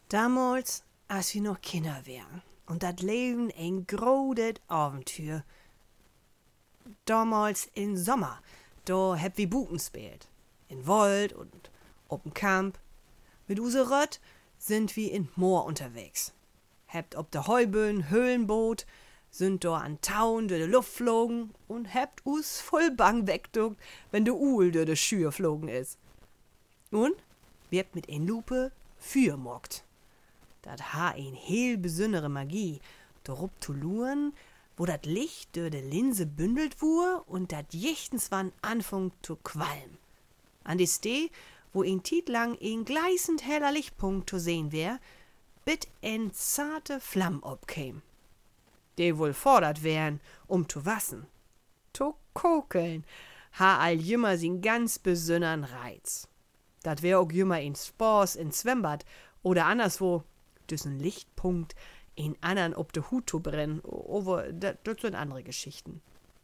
Damals, als wir noch Kinder wären und dat Leben ein großes Abenteuer. Damals im Sommer, da heb wir Buben spielt. In Wald und op'n Camp. Mit use Rött sind wir in Moor unterwegs. Hebt ob de Heuböen Höhlenboot, sind do an Tauen durch de Luft flogen und hebt us voll Bang wegduckt, wenn de Uhl durch de Schür flogen is. Und wir hebt mit ein Lupe Für mockt. Dat ha ein heel besündere Magie, dorup zu luren, wo dat Licht durch de Linse bündelt wur und dat jichtens wann anfang zu qualm. An die Steh, wo ein Tiet lang ein gleißend heller Lichtpunkt zu sehen wär, bit en zarte Flamm obkäm. De wohl fordert wären, zu wassen. To kokeln, ha all jümmer sin ganz besünnern Reiz. Dat wär auch jümmer in Spors in Zwembad oder anderswo, düssen Lichtpunkt in andern ob de Hut zu brennen, aber dat sind andere Geschichten.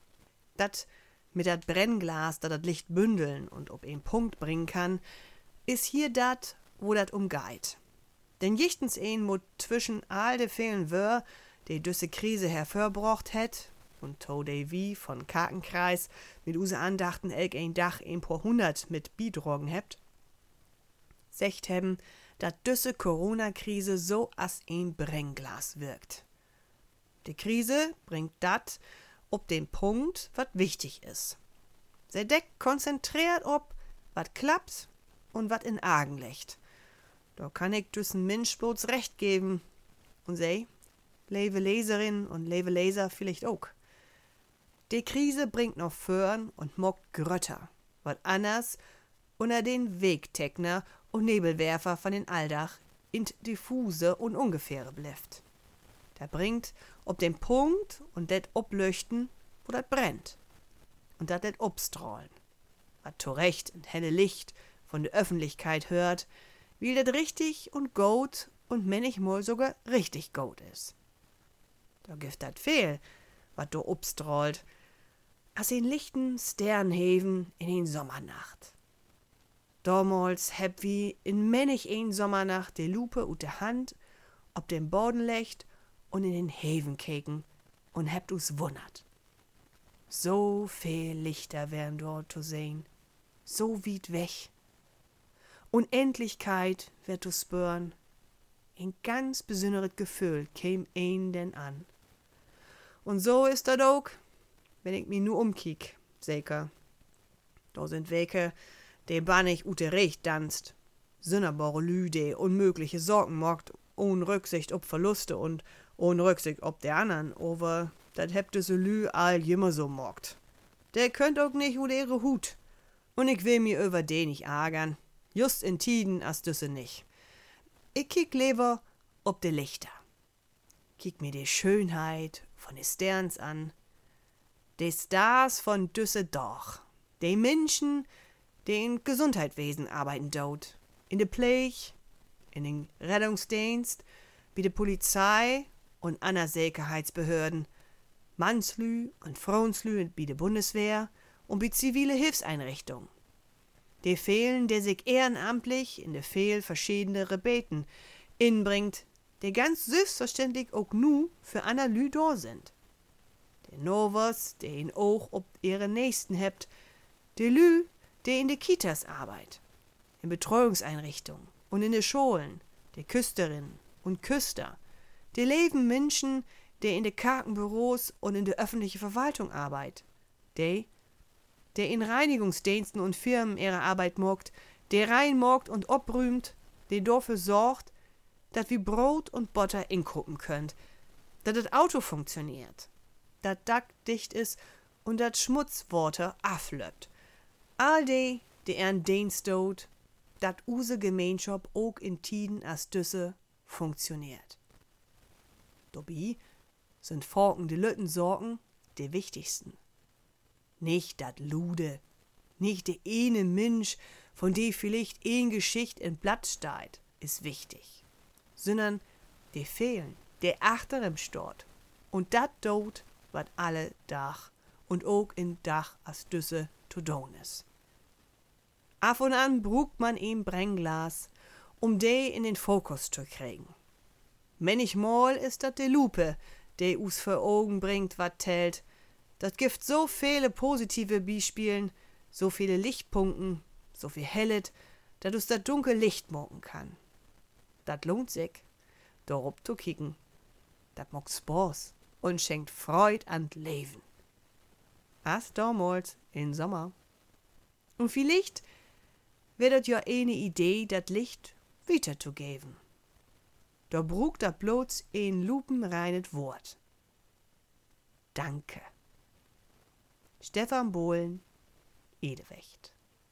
Dat mit dat Brennglas, dat Licht bündeln und ob ein Punkt bringen kann, is hier dat, wo dat umgeht. Denn jichtens ein mo zwischen all de vielen Wör, de düsse Krise hervorbrocht het, und to de wie von Karkenkreis mit use Andachten elk ein Dach ein paar hundert mit Bidrogen hebt, secht hebben, dat düsse Corona-Krise so as ein Brennglas wirkt. Die Krise bringt dat ob den Punkt, wat wichtig is. Se deckt konzentriert ob, wat klappt und wat in Argen lecht. Da kann ich düssen Mensch bloß recht geben. Und sei, leve Leserin und leve Leser vielleicht auch. Die Krise bringt noch Föhren und mockt Grötter, wat anders unter den Wegteckner und Nebelwerfer von den Alldach in diffuse und ungefähre bleft. Da bringt ob den Punkt und det oblöchten, wo dat brennt. Und dat det obstrahlen. Wat zurecht in helle Licht von der Öffentlichkeit hört, wie det richtig und gut und manchmal sogar richtig gut is. Da gibt dat fehl, wat do obstrahlt, as in lichten Sternheven in den Sommernacht. Damals heb wie in männich ein Sommernacht de Lupe ut de Hand ob dem Boden lecht und in den Heven keken und hebt us wundert. So viel Lichter wären dort zu sehen, so weit weg. Unendlichkeit wird zu spüren, ein ganz besonderes Gefühl käm ein denn an. Und so ist das auch, wenn ich mich nur umkiek, säker. Da sind Wege, de bannig ute Recht danst, sünderbare Lü, de unmögliche Sorgen mockt, ohne Rücksicht ob Verluste und ohne Rücksicht ob der anderen, aber dat hebt so Lü all jimmer so mockt. Der könnt auch nicht ut ihre Hut. Und ich will mir über den nicht ärgern, just in Tiden as düsse nicht. Ich kick lieber ob de Lichter. Kick mir die Schönheit von de Sterns an, de Stars von düsse doch, de Menschen, die in Gesundheitswesen arbeiten dort, in de Pflege, in den Rettungsdienst, wie de Polizei und ander Sicherheitsbehörden, Mannslü und Frauenslü wie de Bundeswehr und wie zivile Hilfseinrichtungen. Die fehlen, der sich ehrenamtlich in de viel verschiedene Rebeten inbringt, die ganz selbstverständlich auch nu für ander Lü da sind. De Novos, die ihn auch ob ihre Nächsten hebt, de Lü, die in de Kitas arbeit, in Betreuungseinrichtungen und in de Schulen, de Küsterinnen und Küster, die leben Menschen, die in de Karkenbüros und in der öffentlichen Verwaltung arbeit, die in Reinigungsdiensten und Firmen ihre Arbeit mockt, der reinmockt und obrühmt, der dafür sorgt, dass wir Brot und Butter inkuppen könnt, dass das Auto funktioniert, dass Dack dicht ist und dass Schmutzwater aflöppt. All die ihren Dienst tut, dass use Gemeinschaft auch in Tiden as düsse funktioniert. Dabei sind Forken die Lütten Sorgen die wichtigsten. Nicht dat Lude, nicht der eine Mensch, von dem vielleicht ein Geschicht in Blatt steht, ist wichtig, sondern die fehlen, der achter im Stort. Und dat dort, wat alle Dach und auch in Dach as düsse zu tun is. Af und an brugt man ihm Brennglas um de in den Fokus zu kriegen. Manchmal ist dat de Lupe, de us für Augen bringt, wat tält. Dat gibt so viele positive Beispielen, so viele Lichtpunkten, so viel Hellet, dat us dat dunkel Licht morgen kann. Dat lohnt sich, darauf zu kicken. Dat macht Spaß und schenkt Freud an Leben. As damals in Sommer. Und vielleicht wäre dat ja eine Idee, dat Licht weiterzugeben. Da brugt dat bloß ein lupenreines Wort. Danke. Stefan Bohlen, Edewecht.